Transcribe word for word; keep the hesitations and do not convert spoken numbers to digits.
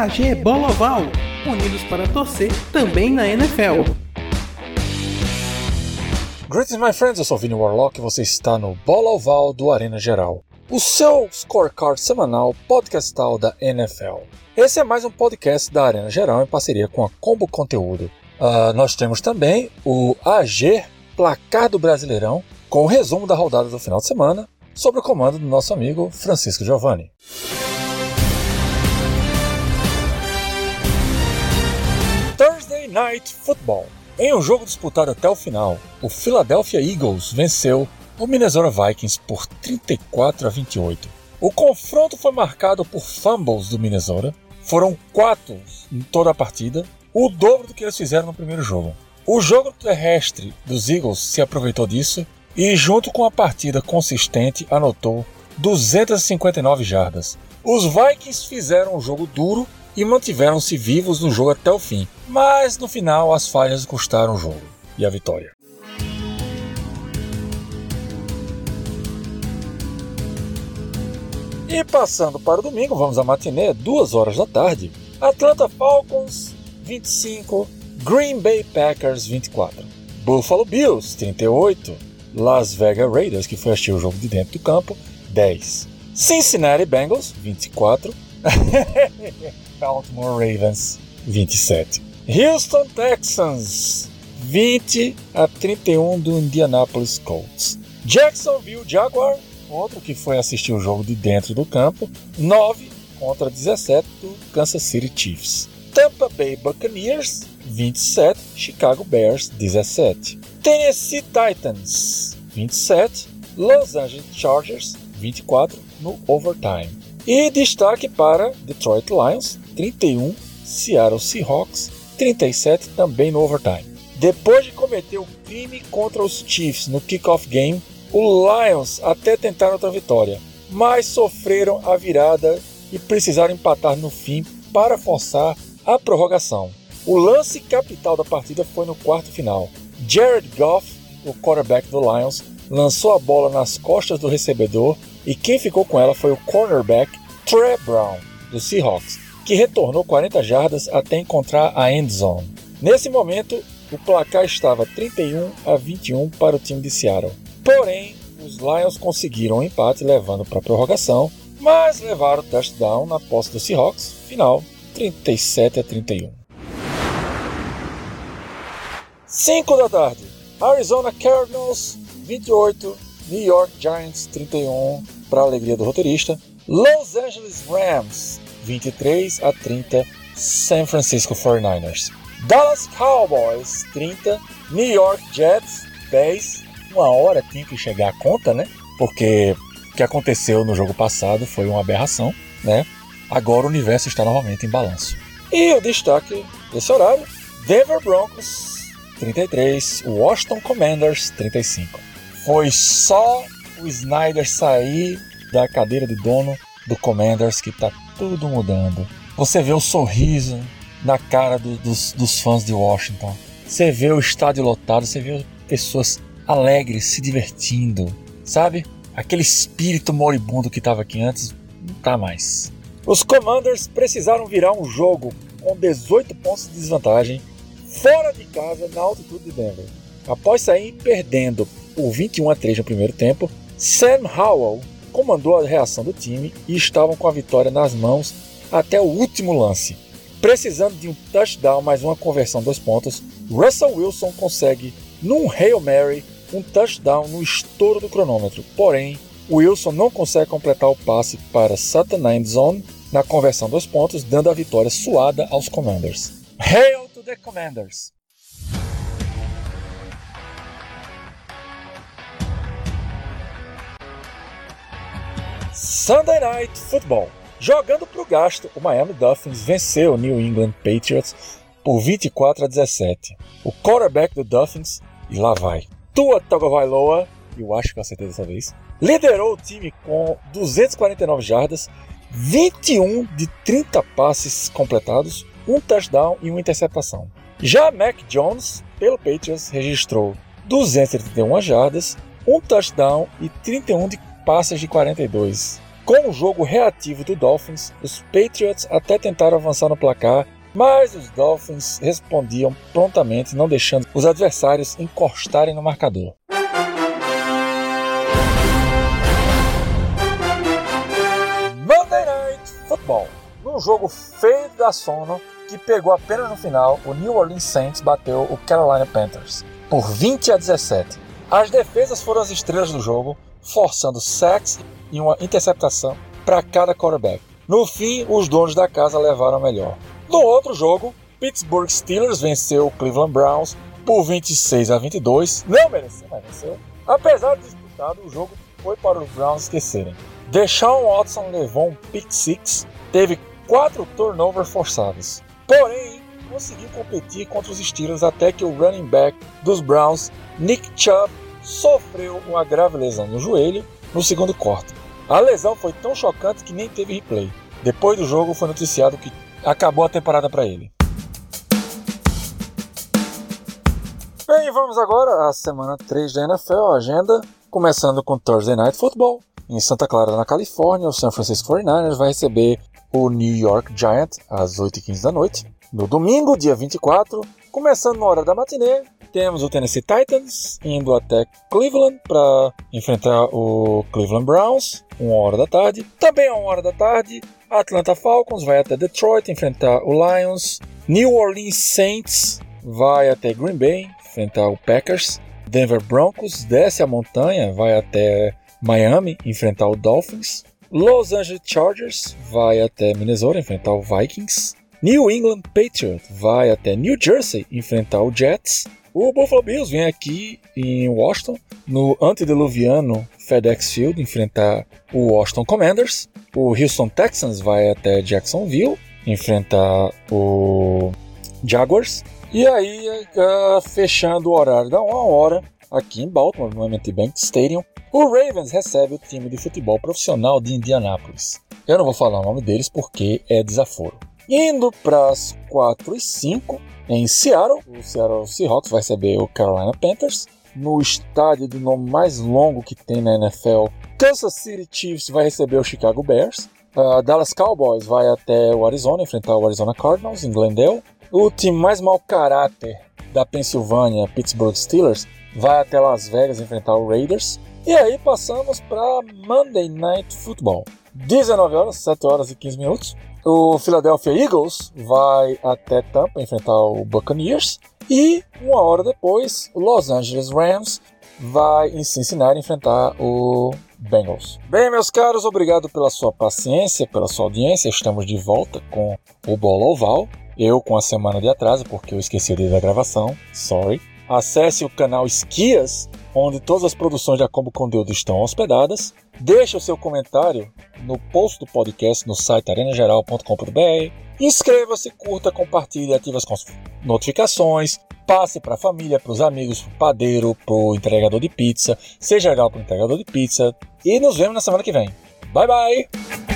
A G Bola Oval, unidos para torcer também na N F L. Greetings my friends, eu sou Vini Warlock e você está no Bola Oval do Arena Geral, o seu scorecard semanal podcastal da N F L. Esse é mais um podcast da Arena Geral em parceria com a Combo Conteúdo. Uh, nós temos também o A G Placar do Brasileirão, com o resumo da rodada do final de semana, sob o comando do nosso amigo Francisco Giovanni. Thursday Night Football. Em um jogo disputado até o final, o Philadelphia Eagles venceu o Minnesota Vikings por trinta e quatro a vinte e oito. O confronto foi marcado por fumbles do Minnesota, foram quatro em toda a partida, o dobro do que eles fizeram no primeiro jogo. O jogo terrestre dos Eagles se aproveitou disso e, junto com a partida consistente, anotou duzentas e cinquenta e nove jardas. Os Vikings fizeram um jogo duro e mantiveram-se vivos no jogo até o fim, mas no final as falhas custaram o jogo e a vitória. E passando para o domingo, vamos à matinê, duas horas da tarde. Atlanta Falcons vinte e cinco, Green Bay Packers vinte e quatro. Buffalo Bills trinta e oito, Las Vegas Raiders, que foi assistir o jogo de dentro do campo, dez. Cincinnati Bengals vinte e quatro, Baltimore Ravens vinte e sete. Houston Texans vinte a trinta e um do Indianapolis Colts. Jacksonville Jaguar, outro que foi assistir o jogo de dentro do campo, nove contra dezessete do Kansas City Chiefs. Tampa Bay Buccaneers vinte e sete, Chicago Bears dezessete. Tennessee Titans vinte e sete, Los Angeles Chargers vinte e quatro no overtime. E destaque para Detroit Lions trinta e um, Seattle Seahawks trinta e sete, também no overtime. Depois de cometer o crime contra os Chiefs no kickoff game, o Lions até tentaram outra vitória, mas sofreram a virada e precisaram empatar no fim para forçar a prorrogação. O lance capital da partida foi no quarto final. Jared Goff, o quarterback do Lions, lançou a bola nas costas do recebedor e quem ficou com ela foi o cornerback Trey Brown, do Seahawks, que retornou quarenta jardas até encontrar a end zone. Nesse momento, o placar estava trinta e um a vinte e um para o time de Seattle. Porém, os Lions conseguiram um empate levando para a prorrogação, mas levaram o touchdown na posse do Seahawks, final trinta e sete a trinta e um. cinco da tarde, Arizona Cardinals vinte e oito, New York Giants trinta e um, para a alegria do roteirista. Los Angeles Rams vinte e três a trinta, San Francisco forty-niners. Dallas Cowboys trinta, New York Jets dez. Uma hora tinha que chegar a conta, né? Porque o que aconteceu no jogo passado foi uma aberração, né? Agora o universo está novamente em balanço. E o destaque desse horário, Denver Broncos trinta e três, Washington Commanders trinta e cinco. Foi só o Snyder sair da cadeira de dono do Commanders que está tudo mudando. Você vê o sorriso na cara do, dos, dos fãs de Washington. Você vê o estádio lotado, você vê pessoas alegres, se divertindo, sabe? Aquele espírito moribundo que estava aqui antes, não está mais. Os Commanders precisaram virar um jogo com dezoito pontos de desvantagem fora de casa na altitude de Denver. Após sair perdendo por vinte e um a três no primeiro tempo, Sam Howell comandou a reação do time e estavam com a vitória nas mãos até o último lance. Precisando de um touchdown mais uma conversão dois pontos, Russell Wilson consegue, num Hail Mary, um touchdown no estouro do cronômetro. Porém, Wilson não consegue completar o passe para Sutton na end zone na conversão dois pontos, dando a vitória suada aos Commanders. Hail to the Commanders! Sunday Night Football. Jogando para o gasto, o Miami Dolphins venceu o New England Patriots por vinte e quatro a dezessete. O quarterback do Dolphins, e lá vai, Tua Tagovailoa, eu acho que eu acertei dessa vez, liderou o time com duzentas e quarenta e nove jardas, vinte e um de trinta passes completados, um touchdown e uma interceptação. Já Mac Jones, pelo Patriots, registrou duzentas e trinta e uma jardas, um touchdown e trinta e um de passes de quarenta e dois. Com o jogo reativo do Dolphins, os Patriots até tentaram avançar no placar, mas os Dolphins respondiam prontamente, não deixando os adversários encostarem no marcador. Monday Night Football. Num jogo feio da sono, que pegou apenas no final, o New Orleans Saints bateu o Carolina Panthers por vinte a dezessete. As defesas foram as estrelas do jogo, forçando sacks e uma interceptação para cada quarterback. No fim, os donos da casa levaram a melhor. No outro jogo, Pittsburgh Steelers venceu o Cleveland Browns por vinte e seis a vinte e dois. Não mereceu, mas venceu. Apesar de disputado, o jogo foi para os Browns esquecerem. Deshaun Watson levou um pick six, teve quatro turnovers forçados. Porém, conseguiu competir contra os Steelers até que o running back dos Browns, Nick Chubb, sofreu uma grave lesão no joelho no segundo quarto. A lesão foi tão chocante que nem teve replay. Depois do jogo foi noticiado que acabou a temporada para ele. Bem, vamos agora à semana três da N F L, a agenda, começando com Thursday Night Football. Em Santa Clara, na Califórnia, o San Francisco forty-niners vai receber o New York Giants às oito e quinze da noite. No domingo, dia vinte e quatro, começando na hora da matinê, temos o Tennessee Titans indo até Cleveland para enfrentar o Cleveland Browns, uma hora da tarde. Também a uma hora da tarde, Atlanta Falcons vai até Detroit enfrentar o Lions. New Orleans Saints vai até Green Bay enfrentar o Packers. Denver Broncos desce a montanha, vai até Miami enfrentar o Dolphins. Los Angeles Chargers vai até Minnesota enfrentar o Vikings. New England Patriots vai até New Jersey enfrentar o Jets. O Buffalo Bills vem aqui em Washington, no antediluviano FedEx Field, enfrentar o Washington Commanders. O Houston Texans vai até Jacksonville enfrentar o Jaguars. E aí, uh, fechando o horário da uma hora, aqui em Baltimore, no M T Bank Stadium, o Ravens recebe o time de futebol profissional de Indianápolis. Eu não vou falar o nome deles porque é desaforo. Indo para as quatro e cinco, em Seattle, o Seattle Seahawks vai receber o Carolina Panthers. No estádio do nome mais longo que tem na N F L, Kansas City Chiefs vai receber o Chicago Bears. Uh, Dallas Cowboys vai até o Arizona enfrentar o Arizona Cardinals em Glendale. O time mais mau caráter da Pensilvânia, Pittsburgh Steelers, vai até Las Vegas enfrentar o Raiders. E aí passamos para Monday Night Football. dezenove horas, sete horas e quinze minutos. O Philadelphia Eagles vai até Tampa enfrentar o Buccaneers. E uma hora depois, o Los Angeles Rams vai em Cincinnati enfrentar o Bengals. Bem, meus caros, obrigado pela sua paciência, pela sua audiência. Estamos de volta com o Bola Oval. Eu com a semana de atraso, porque eu esqueci desde a gravação. Sorry. Acesse o canal Esquias, onde todas as produções da Combo Conteúdo estão hospedadas. Deixe o seu comentário no post do podcast no site arena geral ponto com ponto b r. Inscreva-se, curta, compartilhe, ative as notificações. Passe para a família, para os amigos, para o padeiro, para o entregador de pizza. Seja legal para o entregador de pizza. E nos vemos na semana que vem. Bye, bye!